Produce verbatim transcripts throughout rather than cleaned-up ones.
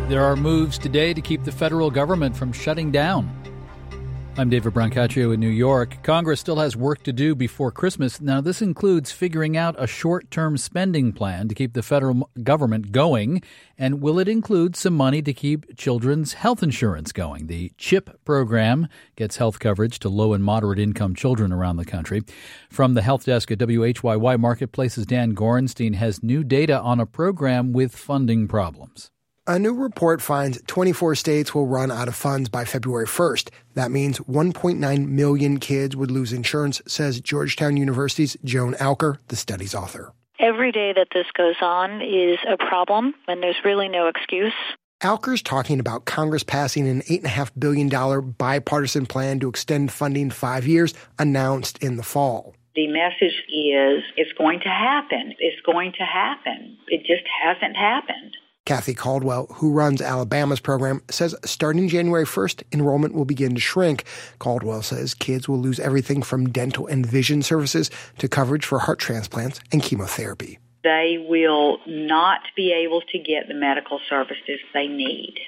There are moves today to keep the federal government from shutting down. I'm David Brancaccio in New York. Congress still has work to do before Christmas. Now, this includes figuring out a short-term spending plan to keep the federal government going. And will it include some money to keep children's health insurance going? The CHIP program gets health coverage to low and moderate income children around the country. From the health desk at W H Y Y Marketplace's Dan Gorenstein has new data on a program with funding problems. A new report finds twenty-four states will run out of funds by February first. That means one point nine million kids would lose insurance, says Georgetown University's Joan Alker, the study's author. Every day that this goes on is a problem, and there's really no excuse. Alker's talking about Congress passing an eight point five billion dollars bipartisan plan to extend funding five years, announced in the fall. The message is it's going to happen. It's going to happen. It just hasn't happened. Kathy Caldwell, who runs Alabama's program, says starting January first, enrollment will begin to shrink. Caldwell says kids will lose everything from dental and vision services to coverage for heart transplants and chemotherapy. They will not be able to get the medical services they need,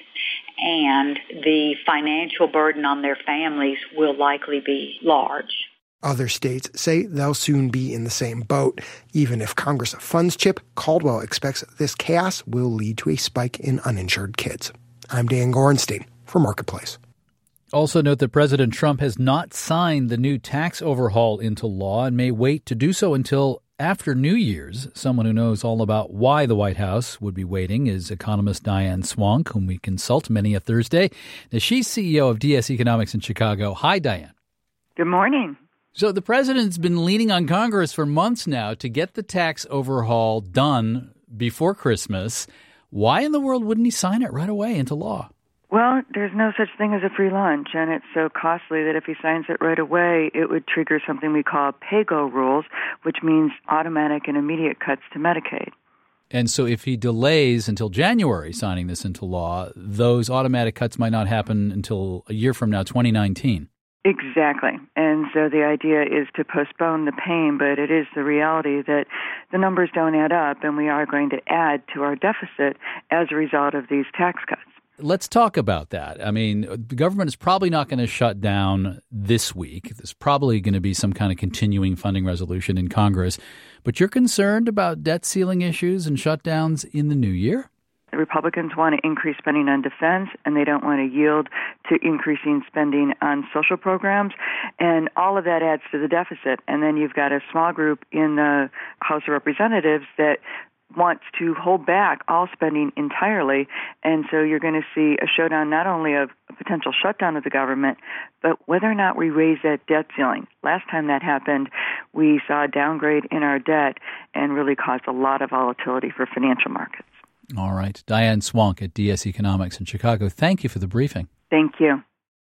and the financial burden on their families will likely be large. Other states say they'll soon be in the same boat. Even if Congress funds CHIP, Caldwell expects this chaos will lead to a spike in uninsured kids. I'm Dan Gorenstein for Marketplace. Also note that President Trump has not signed the new tax overhaul into law and may wait to do so until after New Year's. Someone who knows all about why the White House would be waiting is economist Diane Swonk, whom we consult many a Thursday. Now, she's C E O of D S Economics in Chicago. Hi, Diane. Good morning. So the president's been leaning on Congress for months now to get the tax overhaul done before Christmas. Why in the world wouldn't he sign it right away into law? Well, there's no such thing as a free lunch, and it's so costly that if he signs it right away, it would trigger something we call pay-go rules, which means automatic and immediate cuts to Medicaid. And so if he delays until January signing this into law, those automatic cuts might not happen until a year from now, twenty nineteen. Exactly. And so the idea is to postpone the pain, but it is the reality that the numbers don't add up, and we are going to add to our deficit as a result of these tax cuts. Let's talk about that. I mean, the government is probably not going to shut down this week. There's probably going to be some kind of continuing funding resolution in Congress. But you're concerned about debt ceiling issues and shutdowns in the new year? The Republicans want to increase spending on defense, and they don't want to yield to increasing spending on social programs. And all of that adds to the deficit. And then you've got a small group in the House of Representatives that wants to hold back all spending entirely. And so you're going to see a showdown not only of a potential shutdown of the government, but whether or not we raise that debt ceiling. Last time that happened, we saw a downgrade in our debt and really caused a lot of volatility for financial markets. All right. Diane Swonk at D S Economics in Chicago. Thank you for the briefing. Thank you.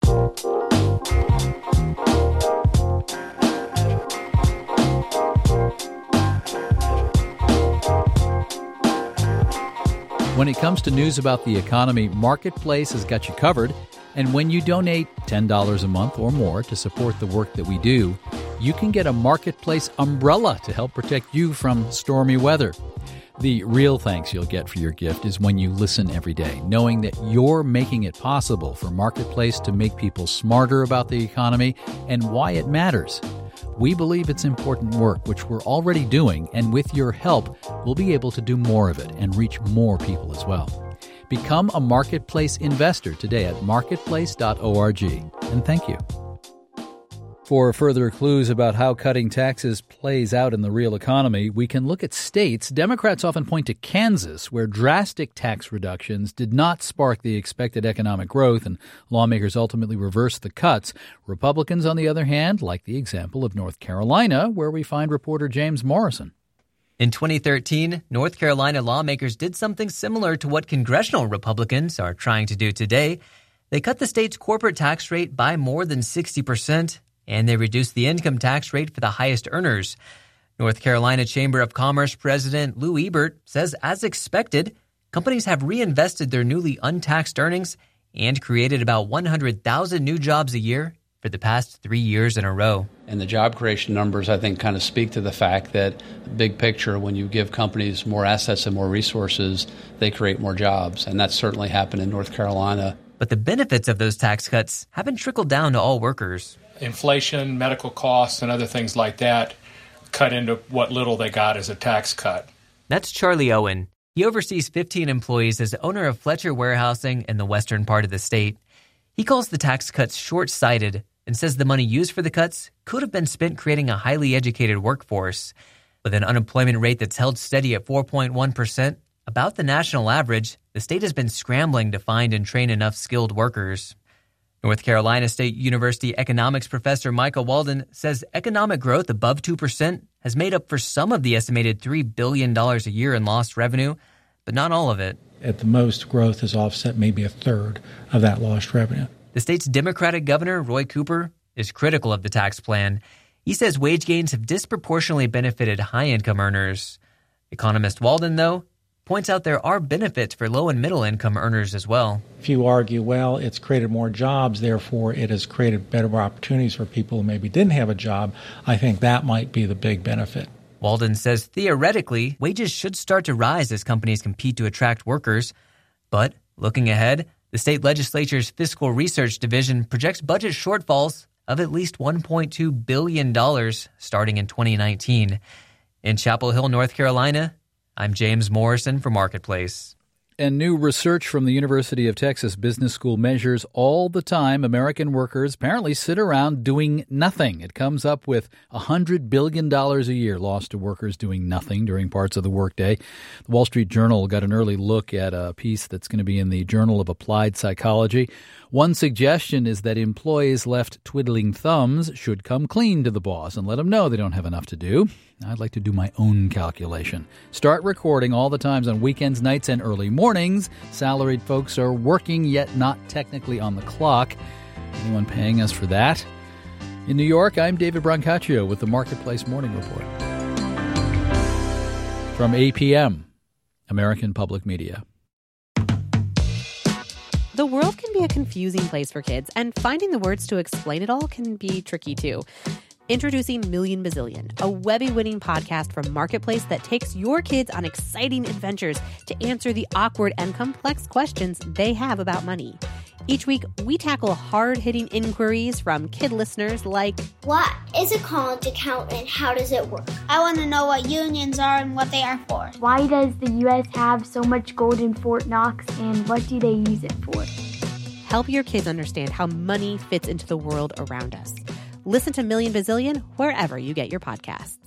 When it comes to news about the economy, Marketplace has got you covered. And when you donate ten dollars a month or more to support the work that we do, you can get a Marketplace umbrella to help protect you from stormy weather. The real thanks you'll get for your gift is when you listen every day, knowing that you're making it possible for Marketplace to make people smarter about the economy and why it matters. We believe it's important work, which we're already doing, and with your help, we'll be able to do more of it and reach more people as well. Become a Marketplace investor today at marketplace dot org. And thank you. For further clues about how cutting taxes plays out in the real economy, we can look at states. Democrats often point to Kansas, where drastic tax reductions did not spark the expected economic growth, and lawmakers ultimately reversed the cuts. Republicans, on the other hand, like the example of North Carolina, where we find reporter James Morrison. In twenty thirteen, North Carolina lawmakers did something similar to what congressional Republicans are trying to do today. They cut the state's corporate tax rate by more than sixty percent. And they reduced the income tax rate for the highest earners. North Carolina Chamber of Commerce President Lou Ebert says, as expected, companies have reinvested their newly untaxed earnings and created about one hundred thousand new jobs a year for the past three years in a row. And the job creation numbers, I think, kind of speak to the fact that, big picture, when you give companies more assets and more resources, they create more jobs. And that's certainly happened in North Carolina. But the benefits of those tax cuts haven't trickled down to all workers. Inflation, medical costs, and other things like that cut into what little they got as a tax cut. That's Charlie Owen. He oversees fifteen employees as owner of Fletcher Warehousing in the western part of the state. He calls the tax cuts short-sighted and says the money used for the cuts could have been spent creating a highly educated workforce. With an unemployment rate that's held steady at four point one percent, about the national average, the state has been scrambling to find and train enough skilled workers. North Carolina State University economics professor Michael Walden says economic growth above two percent has made up for some of the estimated three billion dollars a year in lost revenue, but not all of it. At the most, growth has offset maybe a third of that lost revenue. The state's Democratic governor, Roy Cooper, is critical of the tax plan. He says wage gains have disproportionately benefited high-income earners. Economist Walden, though, points out there are benefits for low and middle income earners as well. If you argue, well, it's created more jobs, therefore it has created better opportunities for people who maybe didn't have a job, I think that might be the big benefit. Walden says theoretically, wages should start to rise as companies compete to attract workers. But looking ahead, the state legislature's Fiscal Research Division projects budget shortfalls of at least one point two billion dollars starting in twenty nineteen. In Chapel Hill, North Carolina, I'm James Morrison for Marketplace. And new research from the University of Texas Business School measures all the time American workers apparently sit around doing nothing. It comes up with one hundred billion dollars a year lost to workers doing nothing during parts of the workday. The Wall Street Journal got an early look at a piece that's going to be in the Journal of Applied Psychology. One suggestion is that employees left twiddling thumbs should come clean to the boss and let them know they don't have enough to do. I'd like to do my own calculation. Start recording all the times on weekends, nights, and early mornings. Salaried folks are working, yet not technically on the clock. Anyone paying us for that? In New York, I'm David Brancaccio with the Marketplace Morning Report. From A P M, American Public Media. The world can be a confusing place for kids, and finding the words to explain it all can be tricky too. Introducing Million Bazillion, a Webby-winning podcast from Marketplace that takes your kids on exciting adventures to answer the awkward and complex questions they have about money. Each week, we tackle hard-hitting inquiries from kid listeners like, what is a college account and how does it work? I want to know what unions are and what they are for. Why does the U S have so much gold in Fort Knox and what do they use it for? Help your kids understand how money fits into the world around us. Listen to Million Bazillion wherever you get your podcasts.